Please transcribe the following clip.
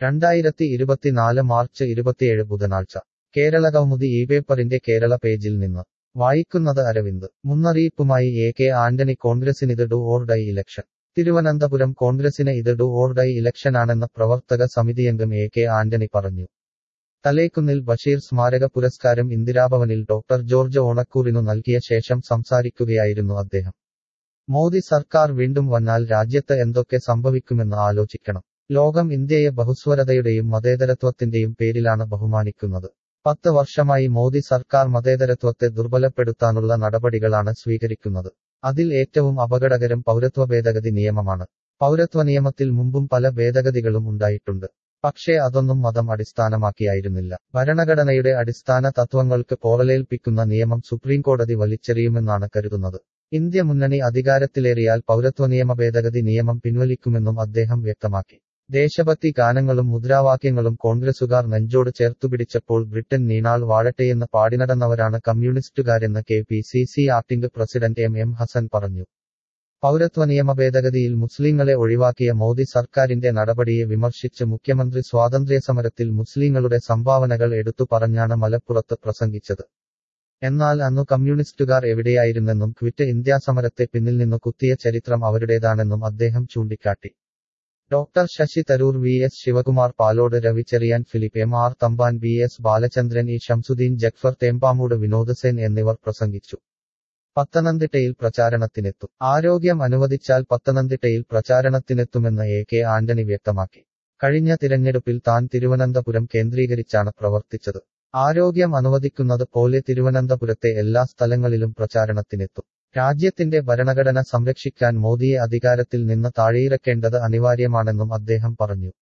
2024 March 27 ബുധനാഴ്ച കേരള കൗമുദി ഈ പേപ്പറിന്റെ കേരള പേജിൽ നിന്ന് വായിക്കുന്നത് അരവിന്ദ് മുന്നറിയിപ്പുമായി എ.കെ. ആന്റണി കോൺഗ്രസിനിത് do or die election Thiruvananthapuram കോൺഗ്രസിന് ഇത് ഡു ഓർ ഡൈ ഇലക്ഷനാണെന്ന് പ്രവർത്തക സമിതിയംഗം എ.കെ. ആന്റണി പറഞ്ഞു. തലേക്കുന്നിൽ ബഷീർ സ്മാരക പുരസ്കാരം ഇന്ദിരാഭവനിൽ ഡോക്ടർ ജോർജ് ഓണക്കൂറിനു നൽകിയ ശേഷം സംസാരിക്കുകയായിരുന്നു അദ്ദേഹം. മോദി സർക്കാർ വീണ്ടും വന്നാൽ രാജ്യത്ത് എന്തൊക്കെ സംഭവിക്കുമെന്ന് ആലോചിക്കണം. ലോകം ഇന്ത്യയെ ബഹുസ്വരതയുടെയും മതേതരത്വത്തിന്റെയും പേരിലാണ് ബഹുമാനിക്കുന്നത്. 10 വർഷമായി മോദി സർക്കാർ മതേതരത്വത്തെ ദുർബലപ്പെടുത്താനുള്ള നടപടികളാണ് സ്വീകരിക്കുന്നത്. അതിൽ ഏറ്റവും അപകടകരം പൗരത്വ ഭേദഗതി നിയമമാണ്. പൗരത്വ നിയമത്തിൽ മുമ്പും പല ഭേദഗതികളും ഉണ്ടായിട്ടുണ്ട്. പക്ഷേ അതൊന്നും മതം അടിസ്ഥാനമാക്കിയായിരുന്നില്ല. ഭരണഘടനയുടെ അടിസ്ഥാന തത്വങ്ങൾക്ക് പോറലേൽപ്പിക്കുന്ന നിയമം സുപ്രീംകോടതി വലിച്ചെറിയുമെന്നാണ് കരുതുന്നത്. ഇന്ത്യ മുന്നണി അധികാരത്തിലേറിയാൽ പൗരത്വ നിയമ ഭേദഗതി നിയമം പിൻവലിക്കുമെന്നും അദ്ദേഹം വ്യക്തമാക്കി. ദേശഭക്തി ഗാനങ്ങളും മുദ്രാവാക്യങ്ങളും കോൺഗ്രസുകാർ നെഞ്ചോട് ചേർത്തുപിടിച്ചപ്പോൾ ബ്രിട്ടൻ നീണാൾ വാഴട്ടെയെന്ന് പാടിനടന്നവരാണ് കമ്മ്യൂണിസ്റ്റുകാരെന്ന് കെ.പി.സി.സി. ആക്ടിംഗ് പ്രസിഡന്റ് എം ഹസൻ പറഞ്ഞു. പൗരത്വ നിയമ ഭേദഗതിയിൽ മുസ്ലിങ്ങളെ ഒഴിവാക്കിയ മോദി സർക്കാരിന്റെ നടപടിയെ വിമർശിച്ച് മുഖ്യമന്ത്രി സ്വാതന്ത്ര്യസമരത്തിൽ മുസ്ലിങ്ങളുടെ സംഭാവനകൾ എടുത്തു പറഞ്ഞാണ് മലപ്പുറത്ത് പ്രസംഗിച്ചത്. എന്നാൽ അന്നു കമ്മ്യൂണിസ്റ്റുകാർ എവിടെയായിരുന്നെന്നും ക്വിറ്റ് ഇന്ത്യാ സമരത്തെ പിന്നിൽ നിന്നു കുത്തിയ ചരിത്രം അവരുടേതാണെന്നും അദ്ദേഹം ചൂണ്ടിക്കാട്ടി. ഡോക്ടർ ശശി തരൂർ, വി എസ് ശിവകുമാർ, പാലോട് രവി, ചെറിയാൻ ഫിലിപ്പ്, എം ആർ തമ്പാൻ, ബി എസ് ബാലചന്ദ്രൻ, ഇ ഷംസുദ്ദീൻ, ജഗ്ഫർ തേമ്പാമൂട്, വിനോദ് സെൻ എന്നിവർ പ്രസംഗിച്ചു. പത്തനംതിട്ടയിൽ പ്രചാരണത്തിനെത്തും. ആരോഗ്യം അനുവദിച്ചാൽ പത്തനംതിട്ടയിൽ പ്രചാരണത്തിനെത്തുമെന്ന് എ.കെ. ആന്റണി വ്യക്തമാക്കി. കഴിഞ്ഞ തിരഞ്ഞെടുപ്പിൽ താൻ തിരുവനന്തപുരം കേന്ദ്രീകരിച്ചാണ് പ്രവർത്തിച്ചത്. ആരോഗ്യം അനുവദിക്കുന്നത് പോലെ തിരുവനന്തപുരത്തെ എല്ലാ സ്ഥലങ്ങളിലും പ്രചാരണത്തിനെത്തും. രാജ്യത്തിന്റെ ഭരണഘടന സംരക്ഷിക്കാൻ മോദിയെ അധികാരത്തിൽ നിന്ന് താഴെയിറക്കേണ്ടത് അനിവാര്യമാണെന്നും അദ്ദേഹം പറഞ്ഞു.